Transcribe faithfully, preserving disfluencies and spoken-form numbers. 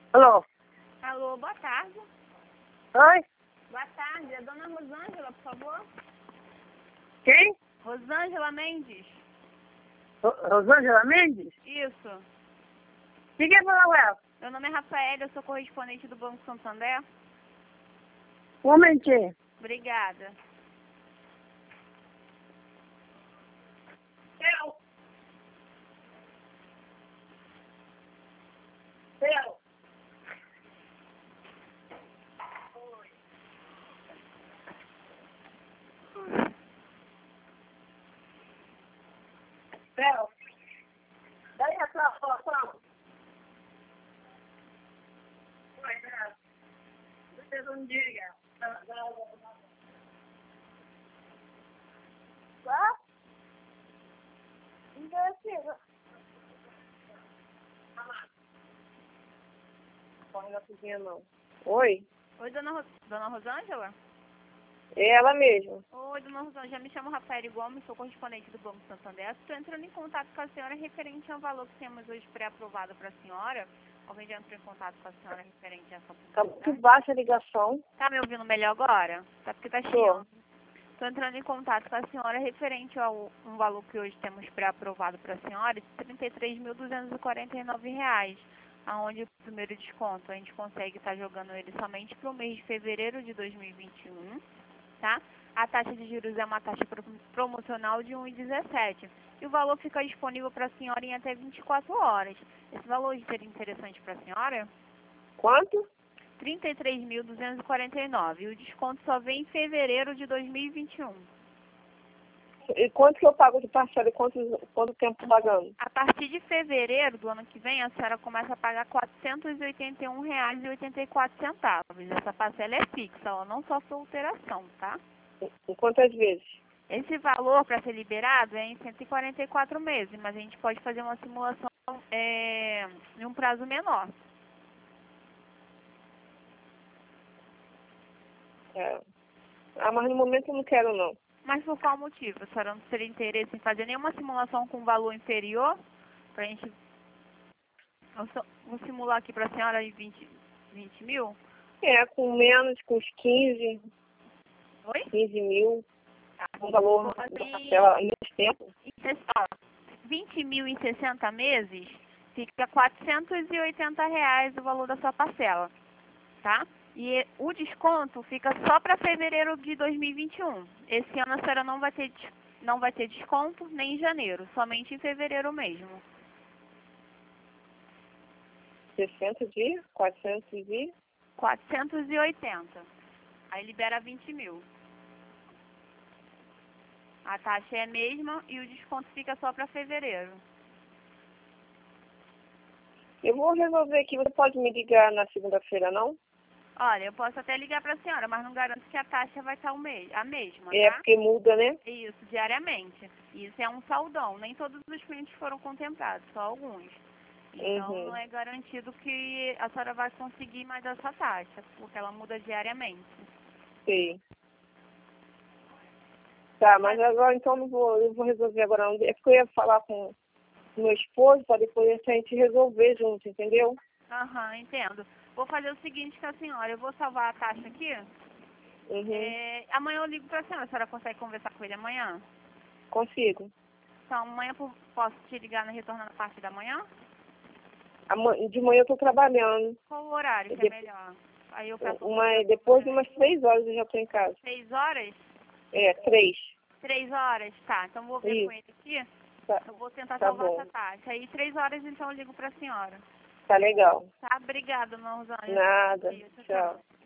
Alô? Alô, boa tarde. Oi? Boa tarde, é dona Rosângela, por favor. Quem? Rosângela Mendes. Ro- Rosângela Mendes? Isso. Quem quer falar com ela? Meu nome é Rafaela, eu sou correspondente do Banco Santander. Um momentinho. Obrigada. Eu. Eu. Eu. Daí a sua foto. Oi, né? Você não diga. Tá? Investiga. Corre na cozinha, não. Oi? Oi, dona, Ro... dona Rosângela? É ela mesma. Oi, dona Rosângela, me chamo Rafaela Gomes, sou correspondente do Banco Santander. Estou entrando em contato com a senhora referente ao valor que temos hoje pré-aprovado para a senhora. Alguém já entrou em contato com a senhora referente a essa Tá publicidade? muito baixa a ligação. Tá me ouvindo melhor agora? Tá porque tá Tô. chiando. Estou entrando em contato com a senhora referente ao um valor que hoje temos pré-aprovado para a senhora de trinta e três mil duzentos e quarenta e nove reais, aonde o primeiro desconto a gente consegue estar jogando ele somente para o mês de fevereiro de dois mil e vinte e um, tá? A taxa de juros é uma taxa pro- promocional de um vírgula dezessete e o valor fica disponível para a senhora em até vinte e quatro horas. Esse valor seria interessante para a senhora? Quanto? trinta e três mil duzentos e quarenta e nove. E o desconto só vem em fevereiro de dois mil e vinte e um. E quanto que eu pago de parcela e quanto, quanto tempo pagando? A partir de fevereiro do ano que vem, a senhora começa a pagar quatrocentos e oitenta e um reais e oitenta e quatro centavos. Essa parcela é fixa, ela não sofre alteração, tá? Em quantas vezes? Esse valor para ser liberado é em cento e quarenta e quatro meses, mas a gente pode fazer uma simulação é, em um prazo menor. É. Ah, mas no momento eu não quero, não. Mas por qual motivo? A senhora não teria interesse em fazer nenhuma simulação com valor inferior? Para a gente... Eu só- vou simular aqui para a senhora em vinte, vinte mil? É, com menos, com uns quinze, Oi? quinze mil, Tá. um valor Vou da fazer parcela em menos tempo. em ses- ó, vinte mil em sessenta meses, fica quatrocentos e oitenta reais o valor da sua parcela, tá? E o desconto fica só para fevereiro de dois mil e vinte e um. Esse ano a senhora não vai ter, des- não vai ter desconto nem em janeiro, somente em fevereiro mesmo. sessenta dias, quatrocentos e... quatrocentos e oitenta. Aí libera vinte mil. A taxa é a mesma e o desconto fica só para fevereiro. Eu vou resolver aqui. Você pode me ligar na segunda-feira, não? Olha, eu posso até ligar para a senhora, mas não garanto que a taxa vai estar o me- a mesma, É, tá? porque muda, né? Isso, diariamente. Isso é um saldão. Nem todos os clientes foram contemplados, só alguns. Então, Uhum. não é garantido que a senhora vai conseguir mais essa taxa, porque ela muda diariamente. Sei. Tá, mas agora então não vou, eu vou resolver agora. Não. É porque eu ia falar com o meu esposo para depois a gente resolver junto, entendeu? Aham, entendo. Vou fazer o seguinte com a senhora. Eu vou salvar a taxa aqui. Uhum. É, amanhã eu ligo para a senhora. A senhora consegue conversar com ele amanhã? Consigo. Então, amanhã eu posso te ligar na retorno na parte da manhã? Ama- De manhã eu tô trabalhando. Qual o horário que é melhor? Aí eu peço Uma, depois de umas três horas eu já tô em casa. seis horas? É, três. Três horas? Tá, então vou ver com Isso. ele aqui. Tá, Eu vou tentar tá salvar bom. essa taxa. Aí três horas então eu ligo pra senhora. Tá legal. Tá? Obrigada, dona Rosângela. Nada. Tchau, tchau. Tchau.